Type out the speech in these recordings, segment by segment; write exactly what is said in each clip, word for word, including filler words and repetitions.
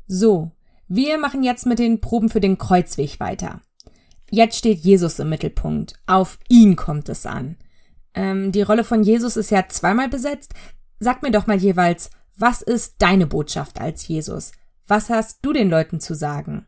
So, wir machen jetzt mit den Proben für den Kreuzweg weiter. Jetzt steht Jesus im Mittelpunkt. Auf ihn kommt es an. Ähm, die Rolle von Jesus ist ja zweimal besetzt. Sag mir doch mal jeweils, was ist deine Botschaft als Jesus? Was hast du den Leuten zu sagen?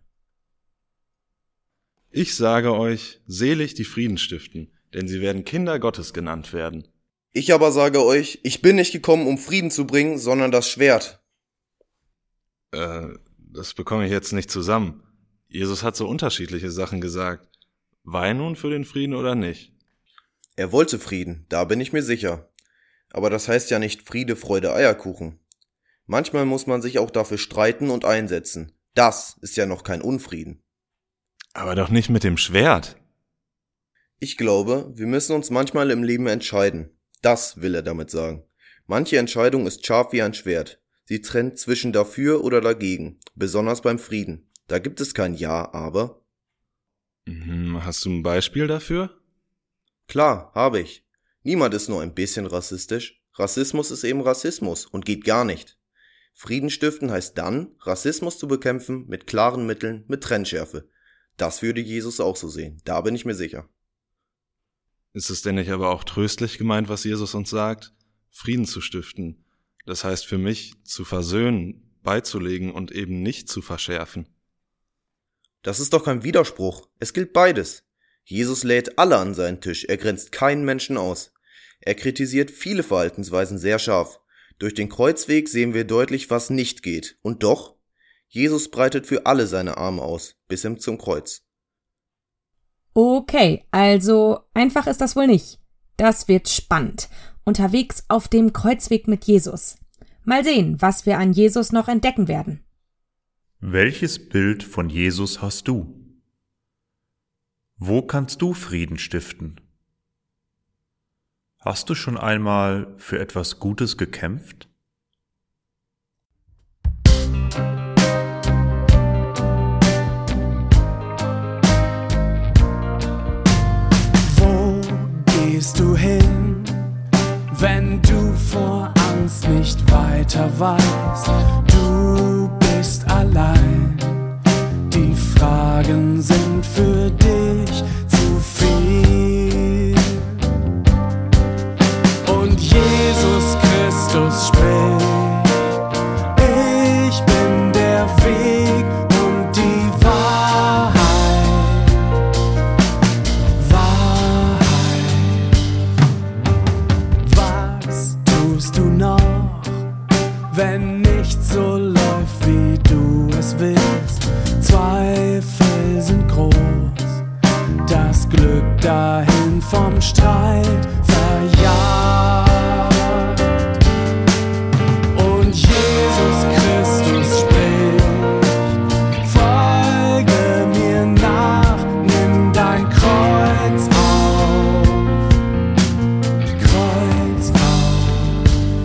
Ich sage euch, selig die Frieden stiften, denn sie werden Kinder Gottes genannt werden. Ich aber sage euch, ich bin nicht gekommen, um Frieden zu bringen, sondern das Schwert. Äh, das bekomme ich jetzt nicht zusammen. Jesus hat so unterschiedliche Sachen gesagt. War er nun für den Frieden oder nicht? Er wollte Frieden, da bin ich mir sicher. Aber das heißt ja nicht Friede, Freude, Eierkuchen. Manchmal muss man sich auch dafür streiten und einsetzen. Das ist ja noch kein Unfrieden. Aber doch nicht mit dem Schwert. Ich glaube, wir müssen uns manchmal im Leben entscheiden. Das will er damit sagen. Manche Entscheidung ist scharf wie ein Schwert. Sie trennt zwischen dafür oder dagegen, besonders beim Frieden. Da gibt es kein Ja, aber. Mhm, hast du ein Beispiel dafür? Klar, habe ich. Niemand ist nur ein bisschen rassistisch. Rassismus ist eben Rassismus und geht gar nicht. Frieden stiften heißt dann, Rassismus zu bekämpfen mit klaren Mitteln, mit Trennschärfe. Das würde Jesus auch so sehen, da bin ich mir sicher. Ist es denn nicht aber auch tröstlich gemeint, was Jesus uns sagt? Frieden zu stiften, das heißt für mich, zu versöhnen, beizulegen und eben nicht zu verschärfen. Das ist doch kein Widerspruch, es gilt beides. Jesus lädt alle an seinen Tisch, er grenzt keinen Menschen aus. Er kritisiert viele Verhaltensweisen sehr scharf. Durch den Kreuzweg sehen wir deutlich, was nicht geht. Und doch, Jesus breitet für alle seine Arme aus, bis hin zum Kreuz. Okay, also einfach ist das wohl nicht. Das wird spannend. Unterwegs auf dem Kreuzweg mit Jesus. Mal sehen, was wir an Jesus noch entdecken werden. Welches Bild von Jesus hast du? Wo kannst du Frieden stiften? Hast du schon einmal für etwas Gutes gekämpft? Wo gehst du hin, wenn du vor Angst nicht weiter weißt? Du bist allein, die Fragen sind für dich zu viel. Und Jesus Christus spricht, ich bin der Weg und die Wahrheit. Wahrheit. Was tust du noch, wenn nichts so läuft, wie du es willst? Zweifel sind groß, das Glück dahin vom Streit verjagt. Und Jesus Christus spricht, folge mir nach, nimm dein Kreuz auf, Kreuz auf.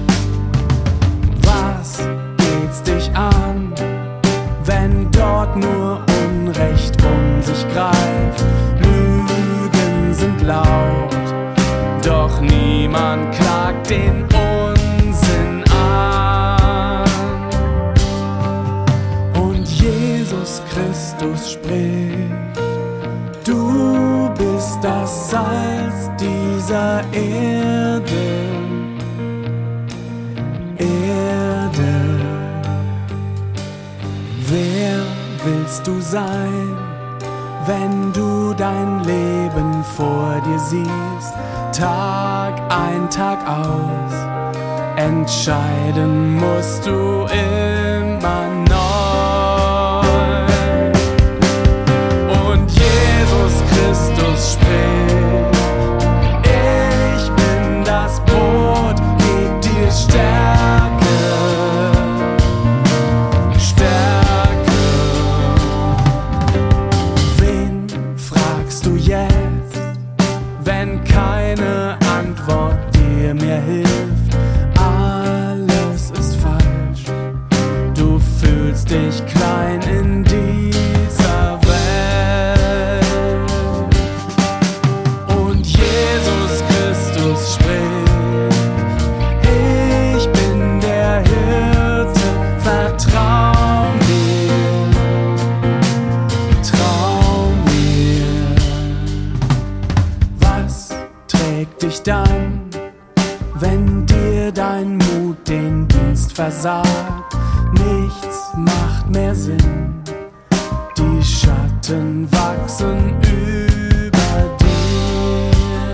Was geht's dich an, wenn dort nur Unrecht um sich greift? Lügen sind laut, doch niemand klagt den Unsinn an. Und Jesus Christus spricht, du bist das Salz dieser Erde, Erde. Wer willst du sein, wenn du dein Leben vor dir siehst? Tag ein, Tag aus, entscheiden musst du immer neu. Und Jesus Christus spricht, ich bin das Brot, geb dir Stärke, Stärke. Wen fragst du jetzt, wenn keine Antwort dir mehr hilft? Alles ist falsch, du fühlst dich klein in dieser Welt. Und Jesus Christus spricht, ich bin der Hirte, vertrau mir. dann, wenn dir dein Mut den Dienst versagt. Nichts macht mehr Sinn, die Schatten wachsen über dir.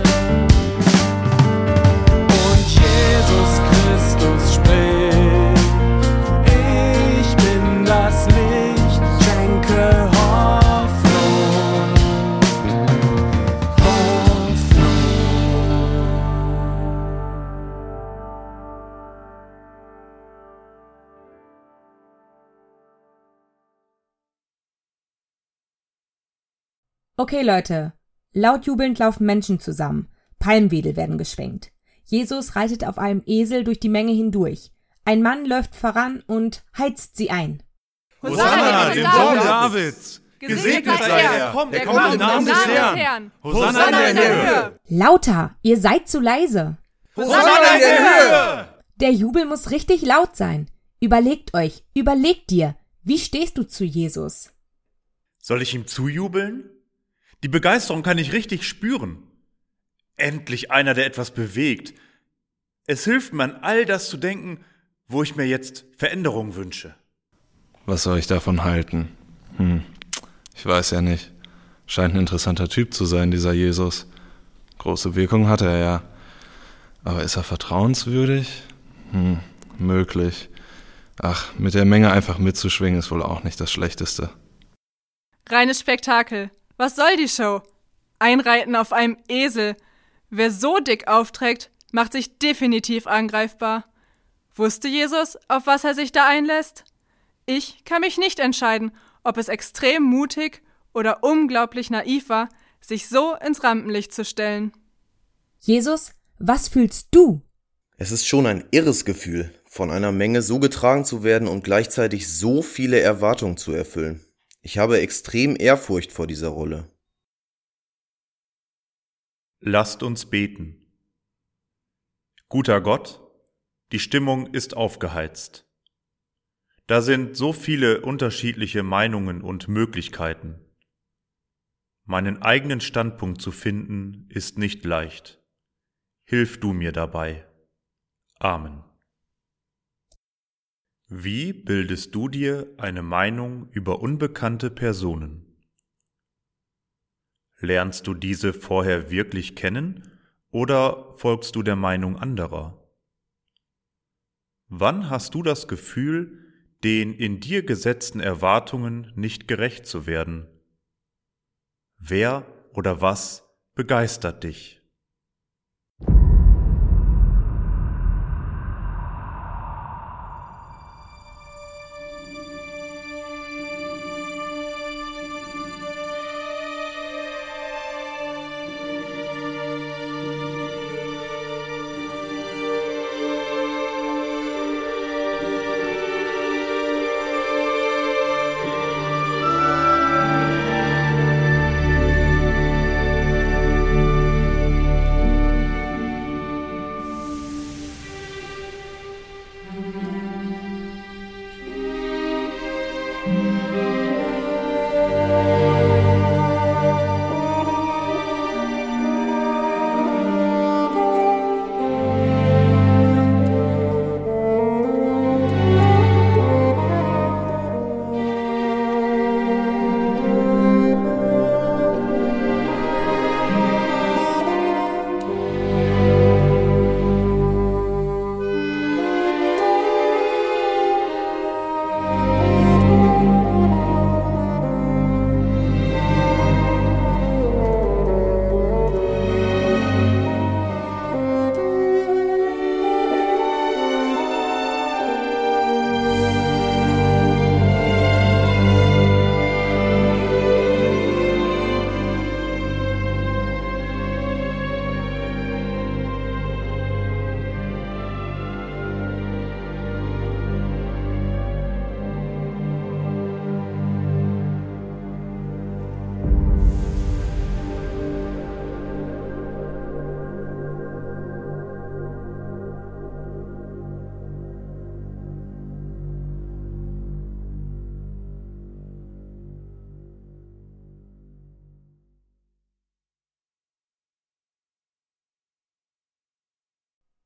Und Jesus Christus spricht: Ich bin das Licht, schenke Hoffnung, Hoffnung. Okay, Leute. Laut jubelnd laufen Menschen zusammen. Palmwedel werden geschwenkt. Jesus reitet auf einem Esel durch die Menge hindurch. Ein Mann läuft voran und heizt sie ein. Hosanna, dem Sohn Davids! Gesegnet sei er, der kommt im Namen des Herrn! Hosanna in der Höhe! Lauter, ihr seid zu leise. Hosanna in der Höhe! Der Jubel muss richtig laut sein. Überlegt euch, überlegt dir, wie stehst du zu Jesus? Soll ich ihm zujubeln? Die Begeisterung kann ich richtig spüren. Endlich einer, der etwas bewegt. Es hilft mir, an all das zu denken, wo ich mir jetzt Veränderung wünsche. Was soll ich davon halten? Hm, ich weiß ja nicht. Scheint ein interessanter Typ zu sein, dieser Jesus. Große Wirkung hat er ja. Aber ist er vertrauenswürdig? Hm, möglich. Ach, mit der Menge einfach mitzuschwingen ist wohl auch nicht das Schlechteste. Reines Spektakel. Was soll die Show? Einreiten auf einem Esel. Wer so dick aufträgt, macht sich definitiv angreifbar. Wusste Jesus, auf was er sich da einlässt? Ich kann mich nicht entscheiden, ob es extrem mutig oder unglaublich naiv war, sich so ins Rampenlicht zu stellen. Jesus, was fühlst du? Es ist schon ein irres Gefühl, von einer Menge so getragen zu werden und gleichzeitig so viele Erwartungen zu erfüllen. Ich habe extrem Ehrfurcht vor dieser Rolle. Lasst uns beten. Guter Gott, die Stimmung ist aufgeheizt. Da sind so viele unterschiedliche Meinungen und Möglichkeiten. Meinen eigenen Standpunkt zu finden, ist nicht leicht. Hilf du mir dabei. Amen. Wie bildest du dir eine Meinung über unbekannte Personen? Lernst du diese vorher wirklich kennen oder folgst du der Meinung anderer? Wann hast du das Gefühl, den in dir gesetzten Erwartungen nicht gerecht zu werden? Wer oder was begeistert dich?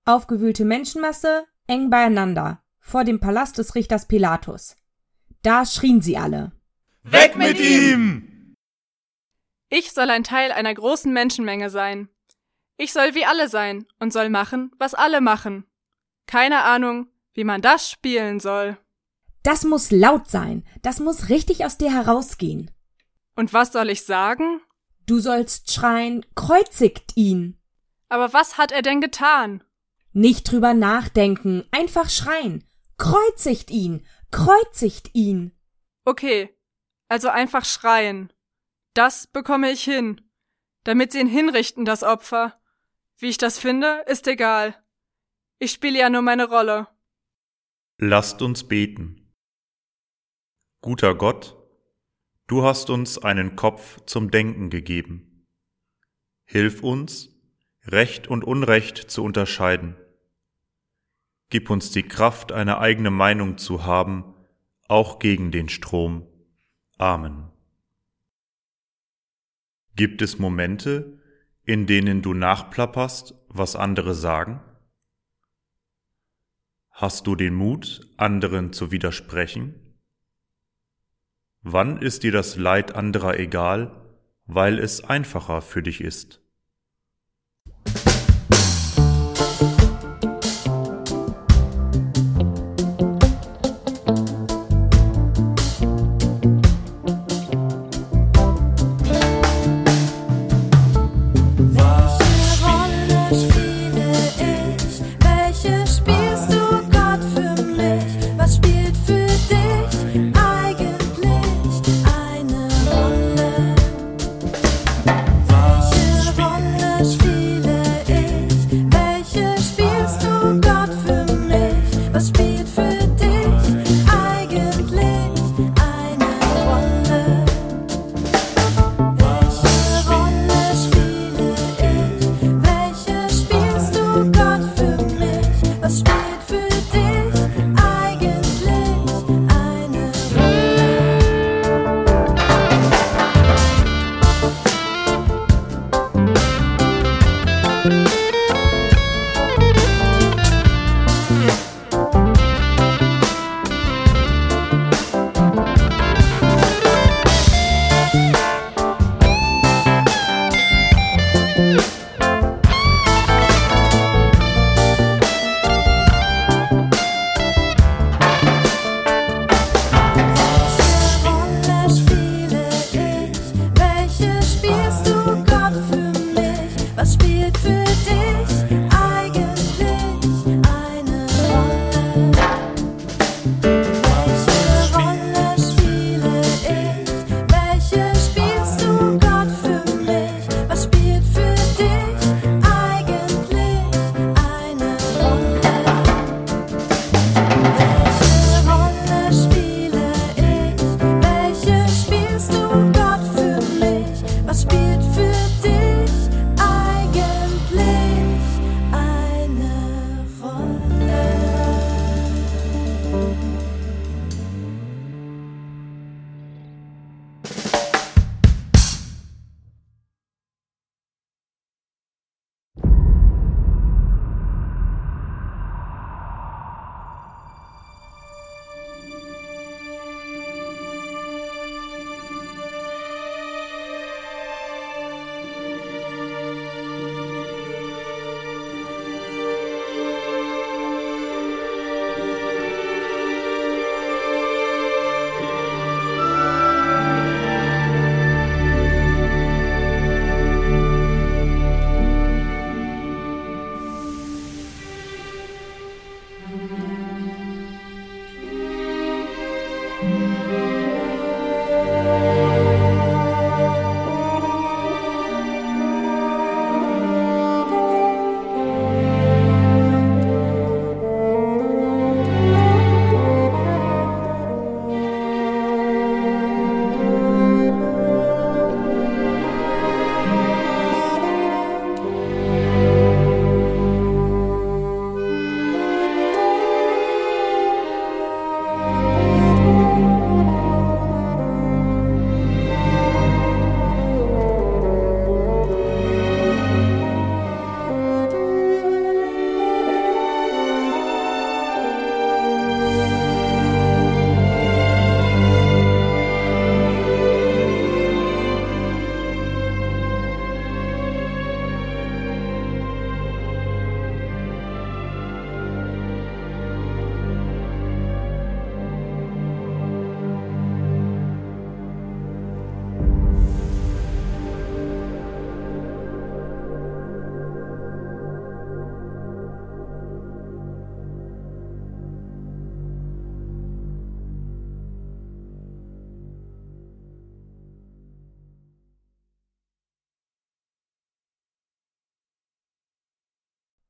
Aufgewühlte Menschenmasse, eng beieinander, vor dem Palast des Richters Pilatus. Da schrien sie alle: Weg mit ihm! Ich soll ein Teil einer großen Menschenmenge sein. Ich soll wie alle sein und soll machen, was alle machen. Keine Ahnung, wie man das spielen soll. Das muss laut sein, das muss richtig aus dir herausgehen. Und was soll ich sagen? Du sollst schreien: Kreuzigt ihn! Aber was hat er denn getan? Nicht drüber nachdenken, einfach schreien: Kreuzigt ihn! Kreuzigt ihn! Okay, also einfach schreien. Das bekomme ich hin, damit sie ihn hinrichten, das Opfer. Wie ich das finde, ist egal. Ich spiele ja nur meine Rolle. Lasst uns beten. Guter Gott, du hast uns einen Kopf zum Denken gegeben. Hilf uns, Recht und Unrecht zu unterscheiden. Gib uns die Kraft, eine eigene Meinung zu haben, auch gegen den Strom. Amen. Gibt es Momente, in denen du nachplapperst, was andere sagen? Hast du den Mut, anderen zu widersprechen? Wann ist dir das Leid anderer egal, weil es einfacher für dich ist? Welche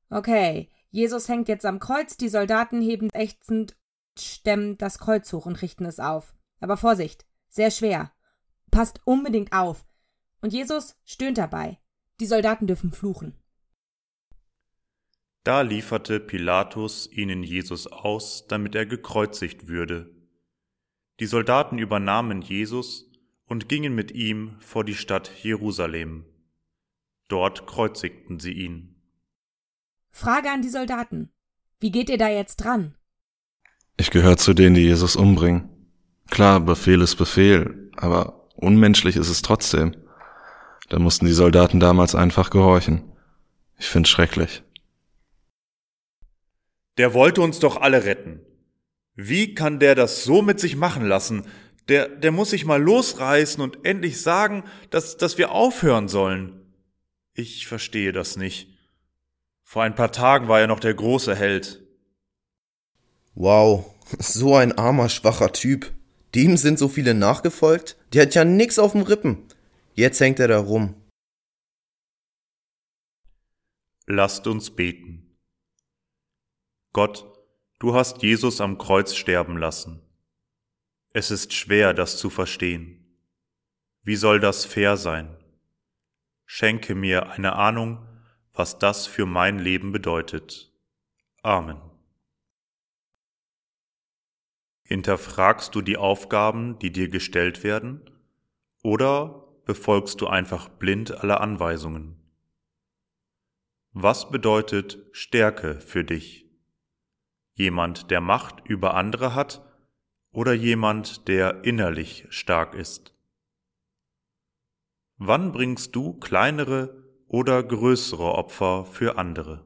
Okay, Jesus hängt jetzt am Kreuz, die Soldaten heben ächzend, stemmen das Kreuz hoch und richten es auf. Aber Vorsicht, sehr schwer. Passt unbedingt auf. Und Jesus stöhnt dabei. Die Soldaten dürfen fluchen. Da lieferte Pilatus ihnen Jesus aus, damit er gekreuzigt würde. Die Soldaten übernahmen Jesus und gingen mit ihm vor die Stadt Jerusalem. Dort kreuzigten sie ihn. Frage an die Soldaten. Wie geht ihr da jetzt dran? Ich gehöre zu denen, die Jesus umbringen. Klar, Befehl ist Befehl, aber unmenschlich ist es trotzdem. Da mussten die Soldaten damals einfach gehorchen. Ich find's schrecklich. Der wollte uns doch alle retten. Wie kann der das so mit sich machen lassen? Der, der muss sich mal losreißen und endlich sagen, dass, dass wir aufhören sollen. Ich verstehe das nicht. Vor ein paar Tagen war er noch der große Held. Wow, so ein armer, schwacher Typ. Dem sind so viele nachgefolgt? Der hat ja nix auf dem Rippen. Jetzt hängt er da rum. Lasst uns beten. Gott, du hast Jesus am Kreuz sterben lassen. Es ist schwer, das zu verstehen. Wie soll das fair sein? Schenke mir eine Ahnung, was das für mein Leben bedeutet. Amen. Hinterfragst du die Aufgaben, die dir gestellt werden, oder befolgst du einfach blind alle Anweisungen? Was bedeutet Stärke für dich? Jemand, der Macht über andere hat, oder jemand, der innerlich stark ist? Wann bringst du kleinere oder größere Opfer für andere?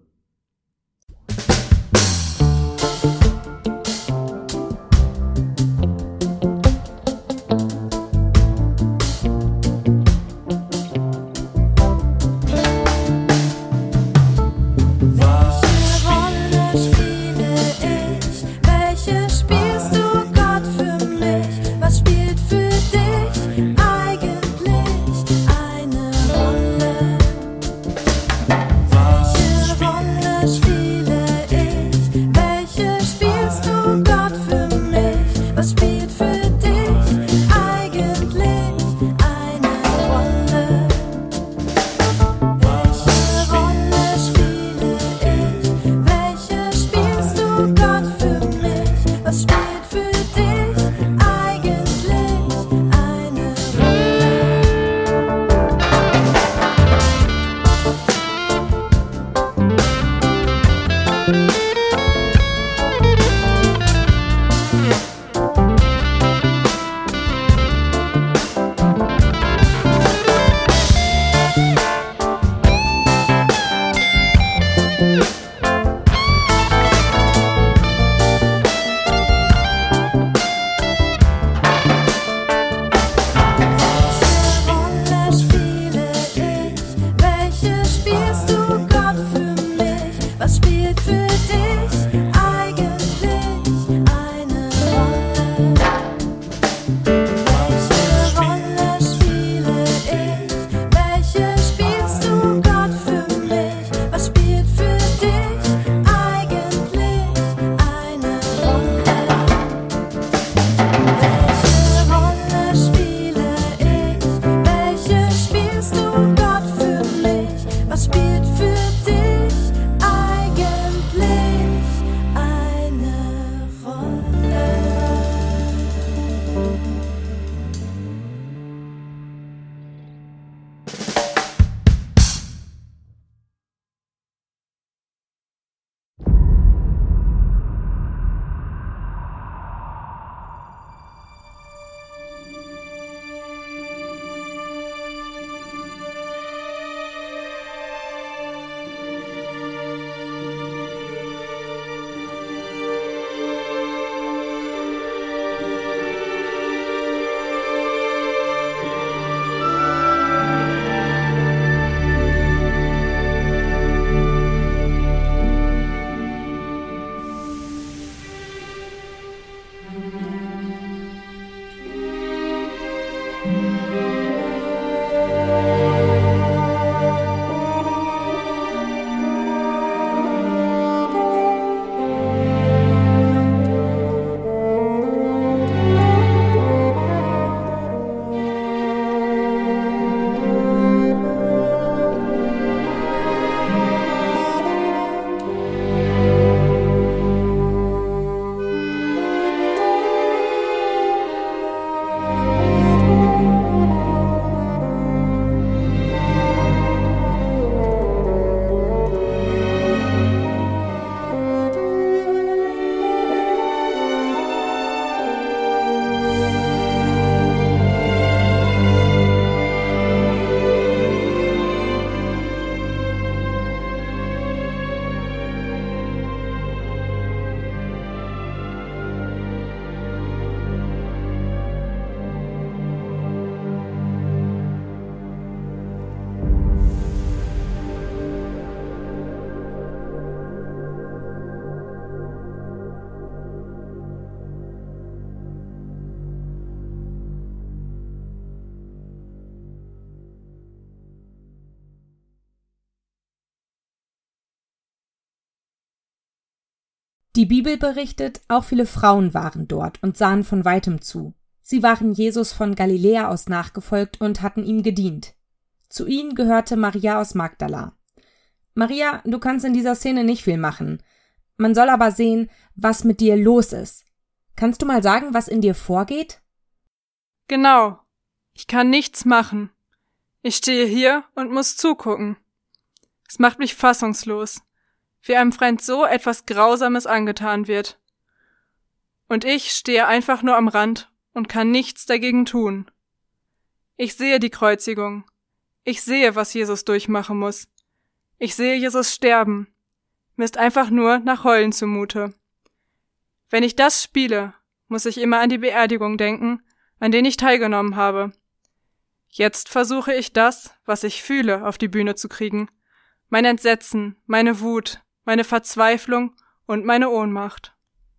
Die Bibel berichtet, auch viele Frauen waren dort und sahen von weitem zu. Sie waren Jesus von Galiläa aus nachgefolgt und hatten ihm gedient. Zu ihnen gehörte Maria aus Magdala. Maria, du kannst in dieser Szene nicht viel machen. Man soll aber sehen, was mit dir los ist. Kannst du mal sagen, was in dir vorgeht? Genau. Ich kann nichts machen. Ich stehe hier und muss zugucken. Es macht mich fassungslos, wie einem Freund so etwas Grausames angetan wird. Und ich stehe einfach nur am Rand und kann nichts dagegen tun. Ich sehe die Kreuzigung. Ich sehe, was Jesus durchmachen muss. Ich sehe Jesus sterben. Mir ist einfach nur nach Heulen zumute. Wenn ich das spiele, muss ich immer an die Beerdigung denken, an denen ich teilgenommen habe. Jetzt versuche ich das, was ich fühle, auf die Bühne zu kriegen. Mein Entsetzen, meine Wut, meine Verzweiflung und meine Ohnmacht.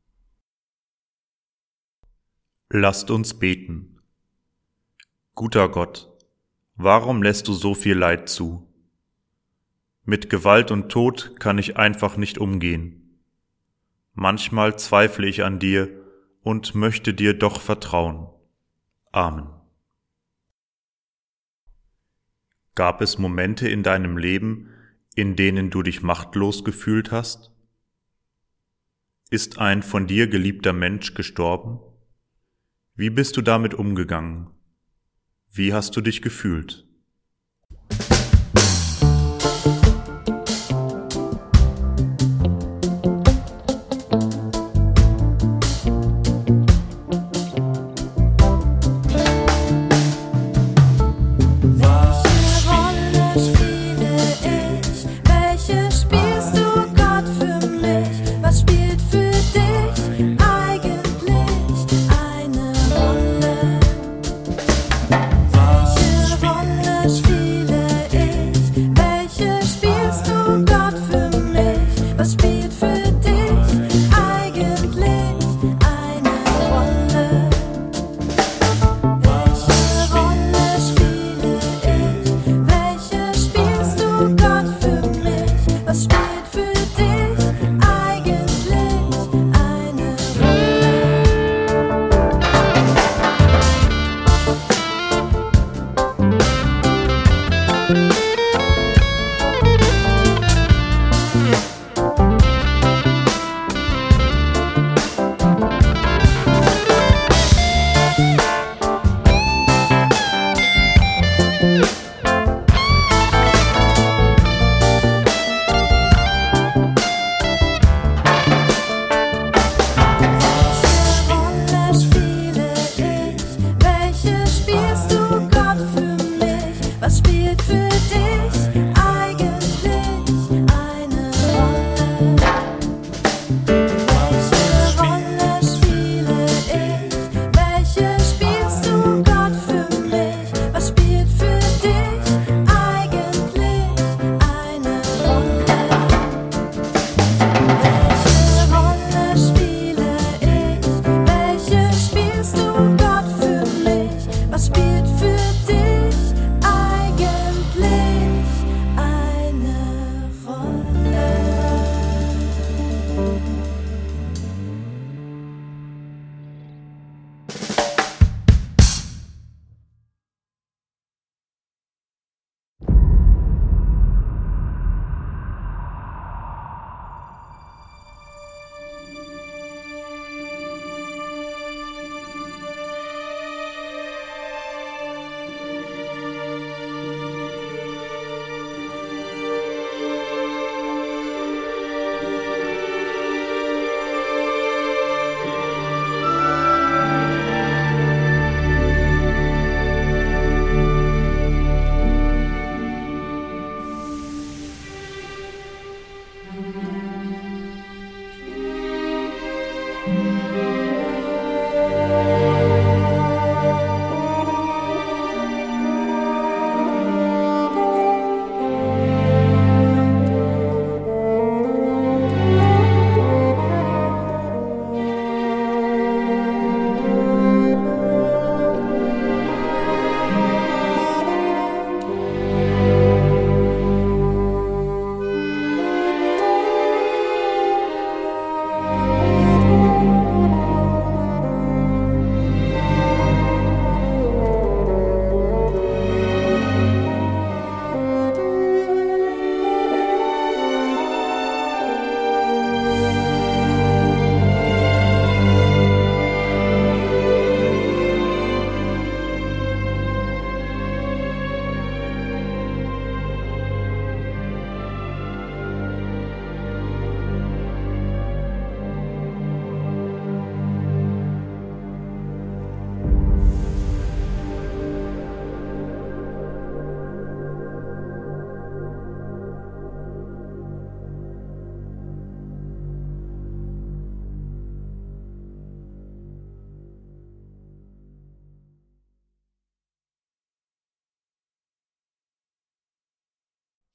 Lasst uns beten. Guter Gott, warum lässt du so viel Leid zu? Mit Gewalt und Tod kann ich einfach nicht umgehen. Manchmal zweifle ich an dir und möchte dir doch vertrauen. Amen. Gab es Momente in deinem Leben, in denen du dich machtlos gefühlt hast? Ist ein von dir geliebter Mensch gestorben? Wie bist du damit umgegangen? Wie hast du dich gefühlt? Welche Rolle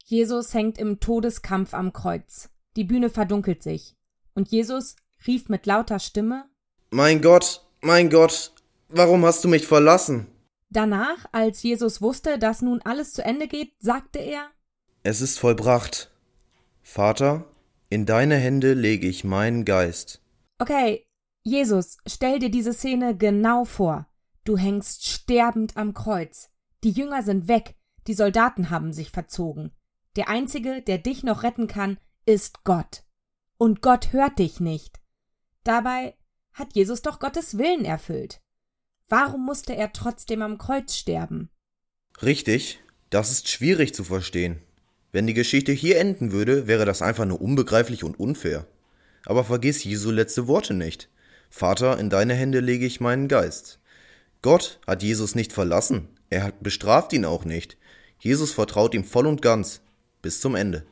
Jesus hängt im Todeskampf am Kreuz. Die Bühne verdunkelt sich. Und Jesus rief mit lauter Stimme: Mein Gott, mein Gott, warum hast du mich verlassen? Danach, als Jesus wusste, dass nun alles zu Ende geht, sagte er: Es ist vollbracht. Vater, in deine Hände lege ich meinen Geist. Okay, Jesus, stell dir diese Szene genau vor. Du hängst sterbend am Kreuz. Die Jünger sind weg, die Soldaten haben sich verzogen. Der Einzige, der dich noch retten kann, ist Gott. Und Gott hört dich nicht. Dabei hat Jesus doch Gottes Willen erfüllt. Warum musste er trotzdem am Kreuz sterben? Richtig, das ist schwierig zu verstehen. Wenn die Geschichte hier enden würde, wäre das einfach nur unbegreiflich und unfair. Aber vergiss Jesu letzte Worte nicht. Vater, in deine Hände lege ich meinen Geist. Gott hat Jesus nicht verlassen. Er hat bestraft ihn auch nicht. Jesus vertraut ihm voll und ganz. Bis zum Ende.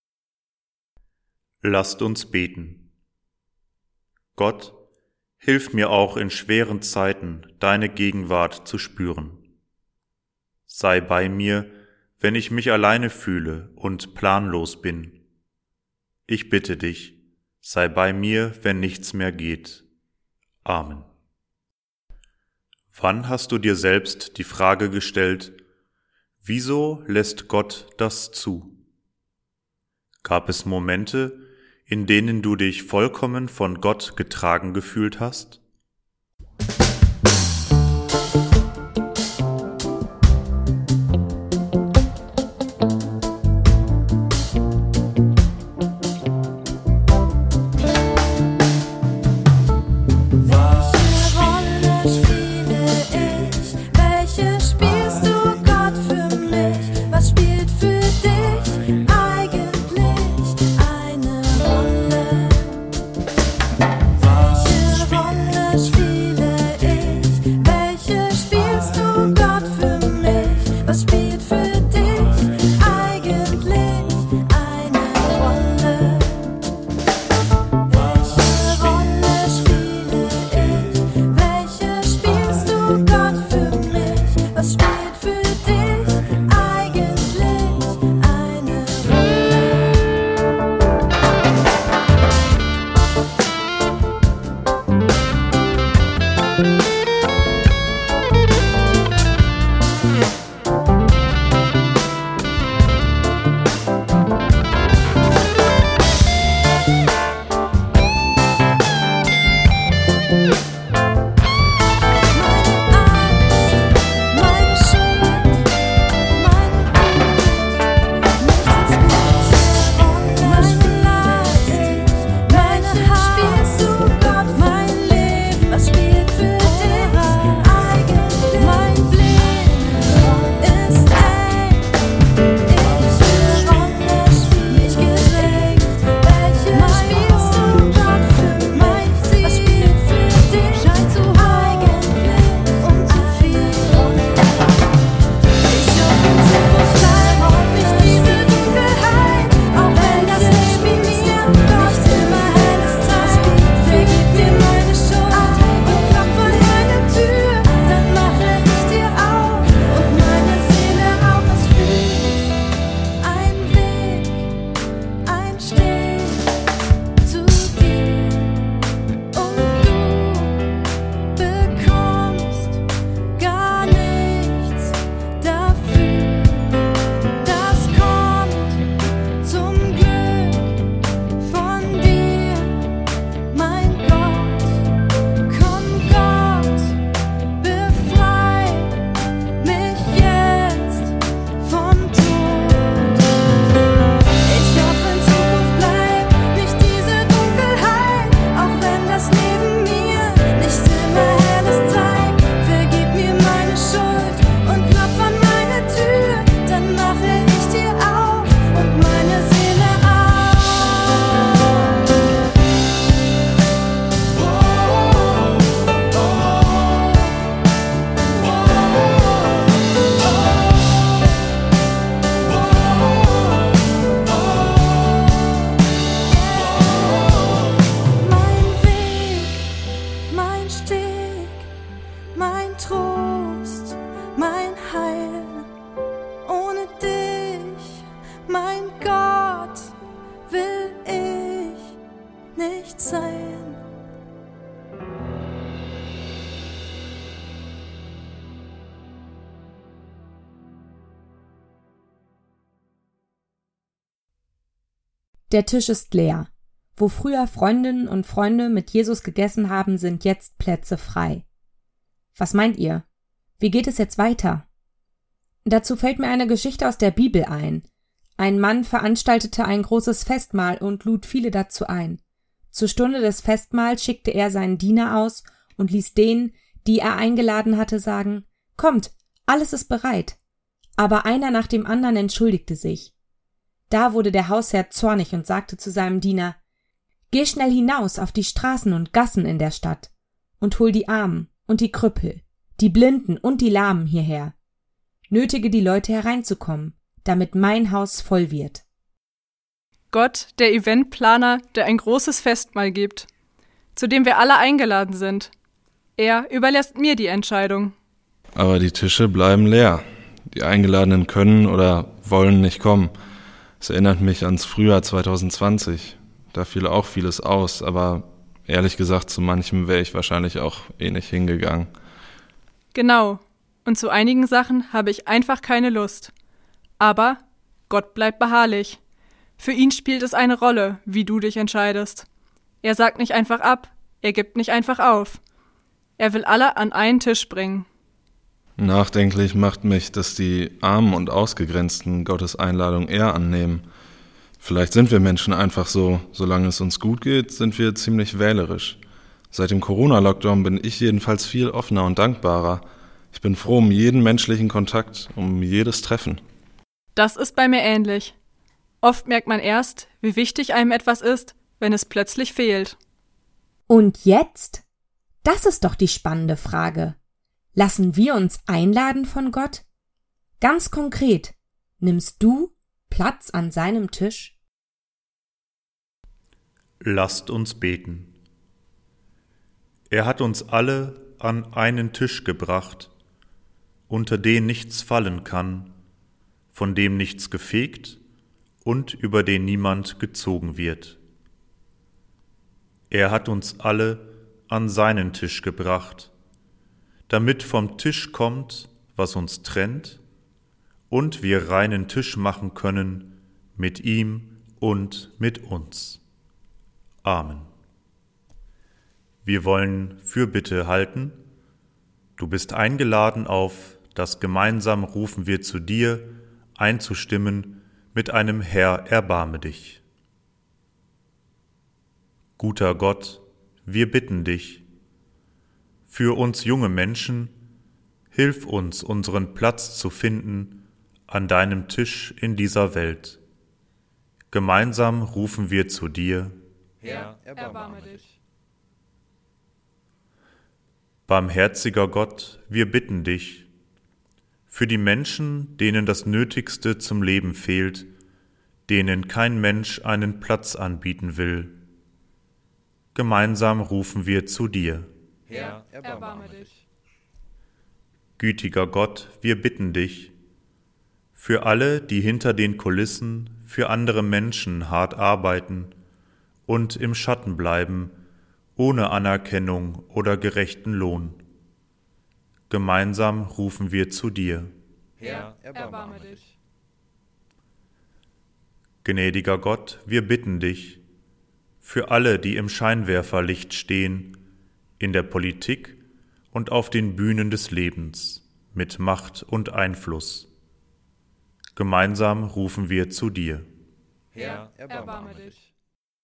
Lasst uns beten. Gott, hilf mir auch in schweren Zeiten, deine Gegenwart zu spüren. Sei bei mir, wenn ich mich alleine fühle und planlos bin. Ich bitte dich, sei bei mir, wenn nichts mehr geht. Amen. Wann hast du dir selbst die Frage gestellt, wieso lässt Gott das zu? Gab es Momente, in denen du dich vollkommen von Gott getragen gefühlt hast? Mein Der Tisch ist leer. Wo früher Freundinnen und Freunde mit Jesus gegessen haben, sind jetzt Plätze frei. Was meint ihr? Wie geht es jetzt weiter? Dazu fällt mir eine Geschichte aus der Bibel ein. Ein Mann veranstaltete ein großes Festmahl und lud viele dazu ein. Zur Stunde des Festmahls schickte er seinen Diener aus und ließ denen, die er eingeladen hatte, sagen: »Kommt, alles ist bereit.« Aber einer nach dem anderen entschuldigte sich. Da wurde der Hausherr zornig und sagte zu seinem Diener: »Geh schnell hinaus auf die Straßen und Gassen in der Stadt und hol die Armen und die Krüppel, die Blinden und die Lahmen hierher. Nötige die Leute hereinzukommen, damit mein Haus voll wird.« Gott, der Eventplaner, der ein großes Festmahl gibt, zu dem wir alle eingeladen sind. Er überlässt mir die Entscheidung. Aber die Tische bleiben leer. Die Eingeladenen können oder wollen nicht kommen. Es erinnert mich ans Frühjahr zwanzig zwanzig. Da fiel auch vieles aus, aber ehrlich gesagt, zu manchem wäre ich wahrscheinlich auch eh nicht hingegangen. Genau. Und zu einigen Sachen habe ich einfach keine Lust. Aber Gott bleibt beharrlich. Für ihn spielt es eine Rolle, wie du dich entscheidest. Er sagt nicht einfach ab, er gibt nicht einfach auf. Er will alle an einen Tisch bringen. Nachdenklich macht mich, dass die Armen und Ausgegrenzten Gottes Einladung eher annehmen. Vielleicht sind wir Menschen einfach so. Solange es uns gut geht, sind wir ziemlich wählerisch. Seit dem Corona-Lockdown bin ich jedenfalls viel offener und dankbarer. Ich bin froh um jeden menschlichen Kontakt, um jedes Treffen. Das ist bei mir ähnlich. Oft merkt man erst, wie wichtig einem etwas ist, wenn es plötzlich fehlt. Und jetzt? Das ist doch die spannende Frage. Lassen wir uns einladen von Gott? Ganz konkret, nimmst du Platz an seinem Tisch? Lasst uns beten. Er hat uns alle an einen Tisch gebracht, unter den nichts fallen kann, von dem nichts gefegt und über den niemand gezogen wird. Er hat uns alle an seinen Tisch gebracht, damit vom Tisch kommt, was uns trennt, und wir reinen Tisch machen können mit ihm und mit uns. Amen. Wir wollen Fürbitte halten. Du bist eingeladen auf das gemeinsam rufen wir zu dir einzustimmen mit einem Herr, erbarme dich. Guter Gott, wir bitten dich, für uns junge Menschen, hilf uns, unseren Platz zu finden an deinem Tisch in dieser Welt. Gemeinsam rufen wir zu dir, Herr, erbarme dich. Barmherziger Gott, wir bitten dich, für die Menschen, denen das Nötigste zum Leben fehlt, denen kein Mensch einen Platz anbieten will. Gemeinsam rufen wir zu dir. Herr, erbarme dich. Gütiger Gott, wir bitten dich, für alle, die hinter den Kulissen für andere Menschen hart arbeiten und im Schatten bleiben, ohne Anerkennung oder gerechten Lohn. Gemeinsam rufen wir zu dir. Herr, erbarme dich. Gnädiger Gott, wir bitten dich, für alle, die im Scheinwerferlicht stehen, in der Politik und auf den Bühnen des Lebens, mit Macht und Einfluss. Gemeinsam rufen wir zu dir. Herr, erbarme dich.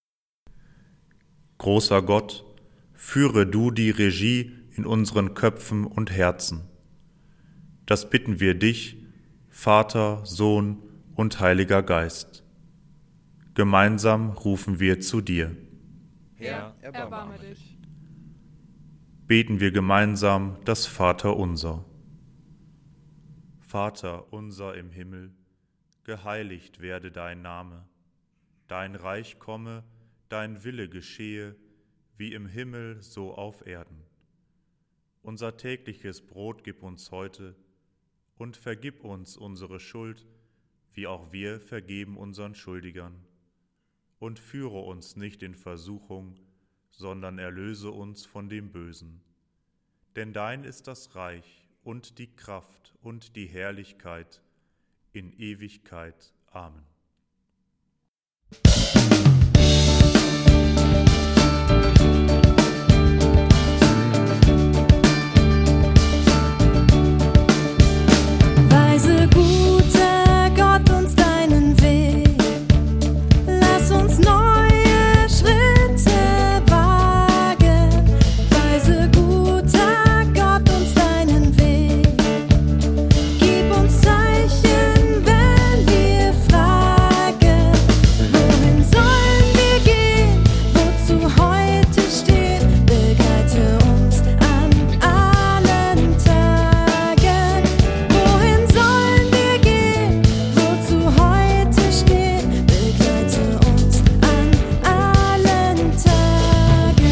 Großer Gott, führe du die Regie in unseren Köpfen und Herzen. Das bitten wir dich, Vater, Sohn und Heiliger Geist. Gemeinsam rufen wir zu dir. Herr, erbarme dich. Beten wir gemeinsam das Vaterunser. Vater unser im Himmel, geheiligt werde dein Name. Dein Reich komme, dein Wille geschehe, wie im Himmel so auf Erden. Unser tägliches Brot gib uns heute und vergib uns unsere Schuld, wie auch wir vergeben unseren Schuldigern. Und führe uns nicht in Versuchung, sondern erlöse uns von dem Bösen. Denn dein ist das Reich und die Kraft und die Herrlichkeit in Ewigkeit. Amen. Weise guter Gott uns deinen Weg, lass uns neue Schritte wagen. Weise guter Gott uns deinen Weg, gib uns Zeichen, wenn wir fragen. Wohin sollen wir gehen, wozu heute stehen? Begleite uns an allen Tagen. Wohin sollen wir gehen, wozu heute stehen? Begleite uns an allen Tagen.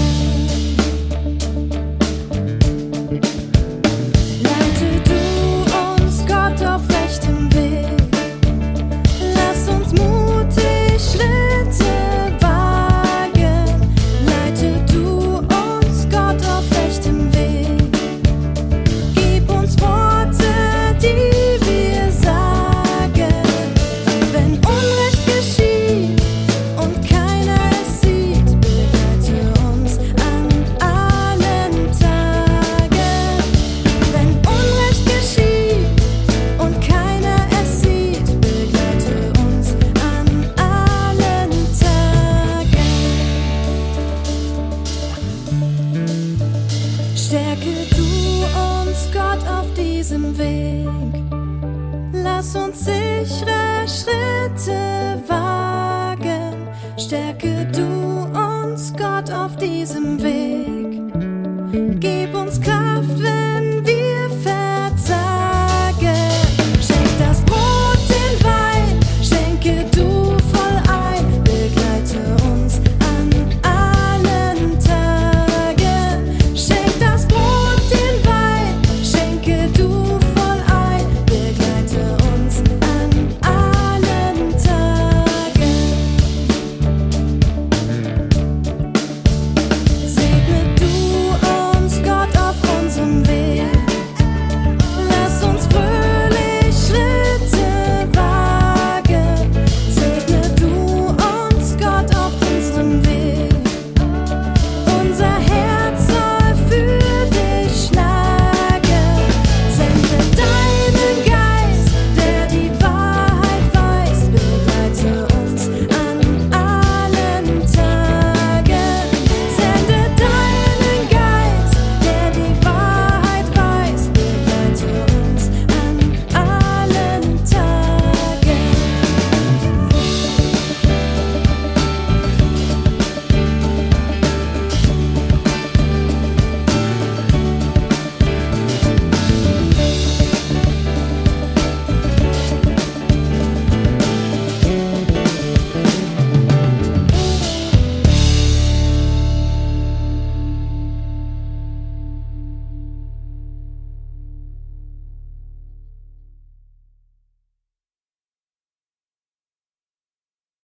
Leite du uns, Gott, auf rechtem Weg. Lass uns mutig Schritte wagen. Leite du uns, Gott, auf rechtem Weg. Gib uns Worte, die wir sagen. Wenn Unrecht geschieht und keiner es sieht, begleite uns an allen Tagen. Wenn Unrecht geschieht und keiner es sieht, begleite uns an allen Tagen. Stärke du uns, Gott, auf diesem Weg. Lass uns sichere Schritte wagen. Stärke du uns, Gott, auf diesem Weg.